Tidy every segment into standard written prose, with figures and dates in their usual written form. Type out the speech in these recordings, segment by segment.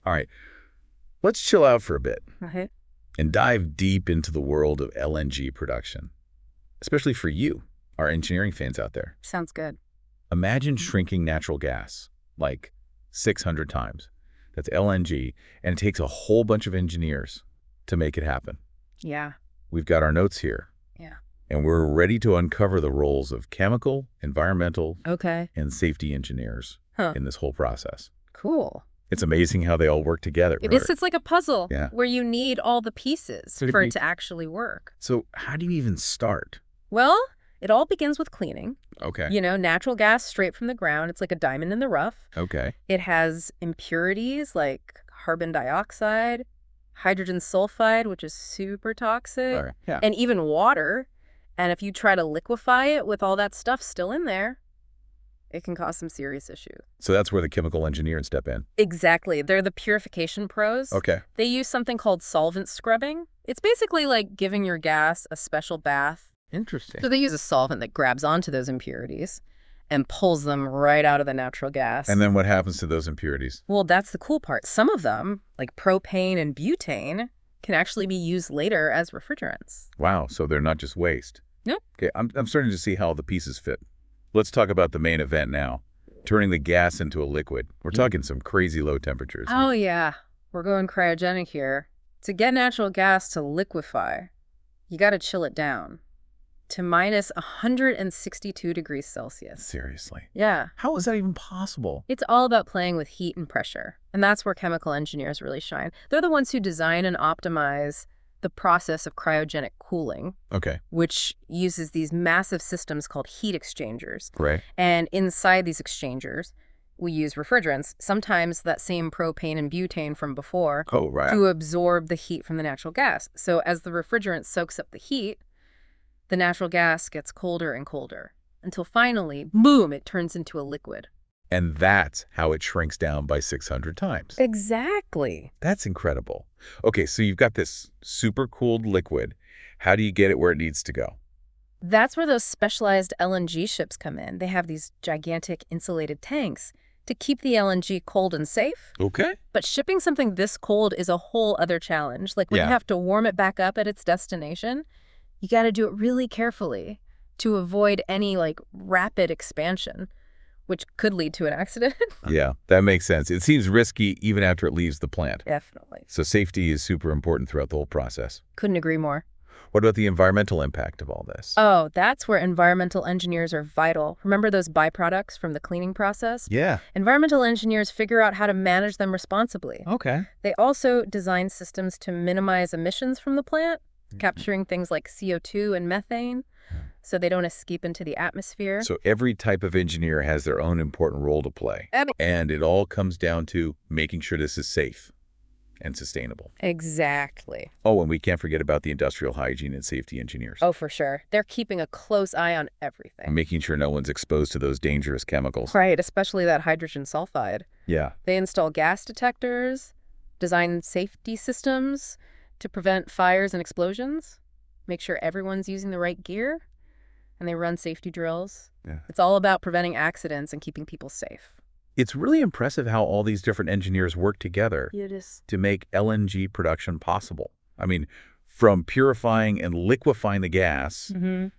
All right, let's chill out for a bit Okay. and dive deep into the world of LNG production, especially for you, our engineering fans out there. Sounds good. Imagine shrinking natural gas like 600 times. That's LNG, and it takes a whole bunch of engineers to make it happen. Yeah. We've got our notes here, Yeah. and we're ready to uncover the roles of chemical, environmental, Okay. and safety engineers Huh. in this whole process. Cool. It's amazing how they all work together. It's like a puzzle Yeah. where you need all the pieces So for it to actually work. So how do you even start? Well, it all begins with cleaning. Okay. Natural gas straight from the ground. It's like a diamond in the rough. Okay. It has impurities like carbon dioxide, hydrogen sulfide, which is super toxic, All right. Yeah. and even water. And if you try to liquefy it with all that stuff still in there, it can cause some serious issues. So that's where the chemical engineers step in. Exactly. They're the purification pros. Okay. They use something called solvent scrubbing. It's basically like giving your gas a special bath. Interesting. So they use a solvent that grabs onto those impurities and pulls them right out of the natural gas. And then what happens to those impurities? Well, that's the cool part. Some of them, like propane and butane, can actually be used later as refrigerants. Wow. So they're not just waste. Nope. Okay. I'm starting to see how the pieces fit. Let's talk about the main event now. Turning the gas into a liquid. We're talking some crazy low temperatures. Oh, yeah. We're going cryogenic here. To get natural gas to liquefy, you got to chill it down to minus 162 degrees Celsius. Seriously. Yeah. How is that even possible? It's all about playing with heat and pressure. And that's where chemical engineers really shine. They're the ones who design and optimize the process of cryogenic cooling, Okay. which uses these massive systems called heat exchangers. Great. And inside these exchangers, we use refrigerants, sometimes that same propane and butane from before, Oh, right. to absorb the heat from the natural gas. So as the refrigerant soaks up the heat, the natural gas gets colder and colder until finally, boom, it turns into a liquid. And that's how it shrinks down by 600 times. Exactly. That's incredible. Okay, so you've got this super cooled liquid. How do you get it where it needs to go? That's where those specialized LNG ships come in. They have these gigantic insulated tanks to keep the LNG cold and safe. Okay. But shipping something this cold is a whole other challenge. Like when Yeah. you have to warm it back up at its destination, you got to do it really carefully to avoid any rapid expansion, which could lead to an accident. Yeah, that makes sense. It seems risky even after it leaves the plant. Definitely. So safety is super important throughout the whole process. Couldn't agree more. What about the environmental impact of all this? Oh, that's where environmental engineers are vital. Remember those byproducts from the cleaning process? Yeah. Environmental engineers figure out how to manage them responsibly. Okay. They also design systems to minimize emissions from the plant, capturing things like CO2 and methane, so they don't escape into the atmosphere. So every type of engineer has their own important role to play. And it all comes down to making sure this is safe and sustainable. Exactly. Oh, and we can't forget about the industrial hygiene and safety engineers. Oh, for sure. They're keeping a close eye on everything. Making sure no one's exposed to those dangerous chemicals. Right, especially that hydrogen sulfide. Yeah. They install gas detectors, design safety systems to prevent fires and explosions, make sure everyone's using the right gear, and they run safety drills. Yeah. It's all about preventing accidents and keeping people safe. It's really impressive how all these different engineers work together It is. to make LNG production possible. I mean, from purifying and liquefying the gas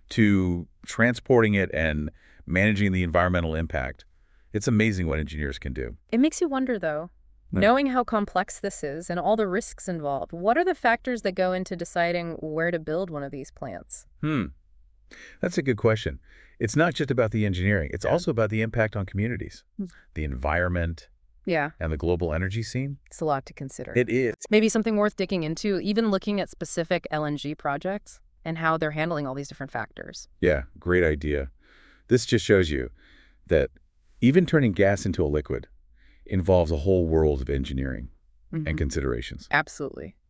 to transporting it and managing the environmental impact. It's amazing what engineers can do. It makes you wonder, though, Yeah. knowing how complex this is and all the risks involved, what are the factors that go into deciding where to build one of these plants? That's a good question. It's not just about the engineering. It's also about the impact on communities, the environment, Yeah, and the global energy scene. it's a lot to consider. It is. Maybe something worth digging into, even looking at specific LNG projects and how they're handling all these different factors. Yeah, great idea. This just shows you that even turning gas into a liquid involves a whole world of engineering and considerations. Absolutely.